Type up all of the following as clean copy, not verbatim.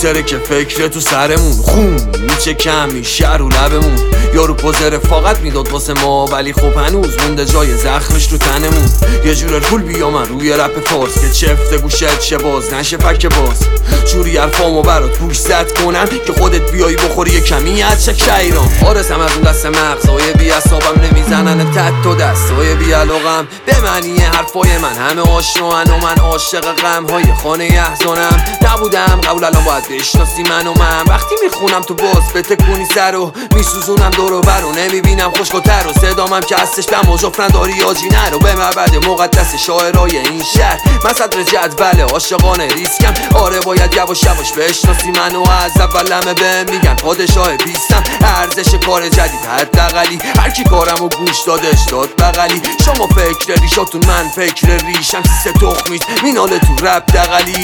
میتره که فکر تو سرمون خون میچه کم میشه رو لبمون. یارو پوز رفاقت میداد واسه ما ولی خب هنوز مونده جای زخمش تو تنمون. یه جور پول بیا من روی رپ فارس که چفته گوشت شه باز نشه پک باز. جوری حرفامو برات گوش زد کنم که خودت بیایی بخوری یه کمی از چک شیران. آرسم از اون دست مغزای بی اصابم نمیزنن تد و دستای بی علاقم به معنی حرفای من همه آشنان و من عاشق غمهای خانه احزانم نبودم قبول. الان باید بشناسی من وقتی میخونم تو باز بتکونی سر و میسوزونم دور و بر و نمیبینم خوشگلتر و صدامم که هستش دم و جفرن داری آجی نرو به معبد مقدس شاعرای این شهر. من صدر جدول عاشقانه ریسکم. آره باید یواش یواش بشناسی منو از اولمه به میگن پادشاه بیستم. ارزش کار جدید حداقلی هر کی کارمو گوش دادش داد بغلی. شما فکر ریشاتون من فکر ریشم سه تخمید میناله تو رپ دغلی.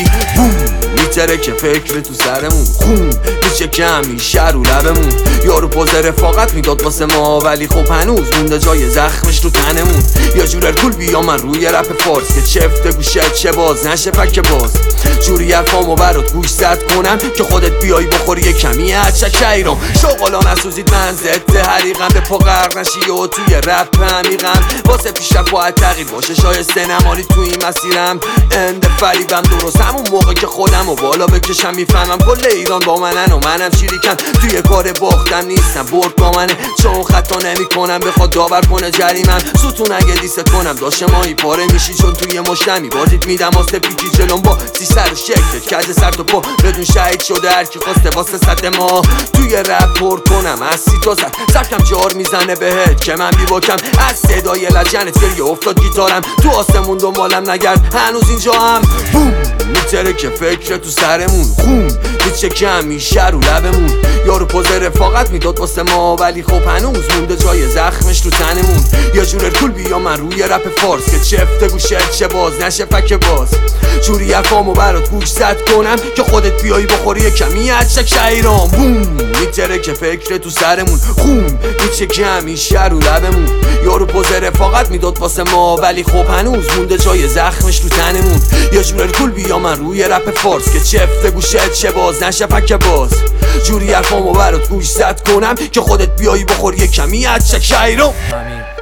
میتره که فکر تو سرمون خون میشه کم میشه رو لبمون. یارو پوز رفاقت میداد واسه ما ولی خب هنوز مونده جای زخمش تو تنمون. یه جور ارکول بیا من روی رپ فارس که چفته گوشت شه باز نشه پک باز. جوری حرفامو برات گوش زد کنم که خودت بیایی بخوری یه کمی از چک ایران. شغلا نسوزید من ضد حریقم به پا غرق نشی و توی رپ عمیقم. واسه پیشرفت باید تغییر باشه شایسته نمالی تو این مسیرم. اند فریبم درست همون موقع که خودم و بالا بکشم میفهمم کل ایران با منن و منم شریکم. توی کار باختم نیستم برد با منه چون خطا نمی کنم بخواد داور کنه جریمم. ستون اگه دیست کنم داشته ماهی پاره میشی چون توی مشتمی بازیت میدم واسه پیچی جلوم با سی سر و شکلت کج سر تو پا بدون شهید شده هر کی خواسته واسه سطح ما. توی رپ پر کنم از سی تا زد سبکم جار میزنه بهت که من بیباکم از صدای لجنت گریه افتاد گیتارم. تو آسمون دنبالم نگرد هنوز اینجا هم بوم میتره که فکر تو سرمون خون میچه کم میشه رو لبمون. یارو پوز رفاقت میداد واسه ما ولی خب هنوز مونده جای زخمش تو تنمون. یه جور ارکول بیا من روی رپ فارس که چفته گوشت شه باز نشه پک باز. جوری حرفامو برات گوش زد کنم که خودت بیایی بخوری یه کمی از چک شیران. بوم میتره که فکر تو سرمون خون میچه کم میشه رو لبمون. یارو پوز رفاقت میداد واسه ما ولی خب هنوز مونده جای زخمش تو تنمون. یه جور ارکول بیا من روی رپ فارس که چفته گوشت شه باز نشه پک باز. جوری حرفامو برات گوش زد کنم که خودت بیایی بخوری یه کمی از چک شیران.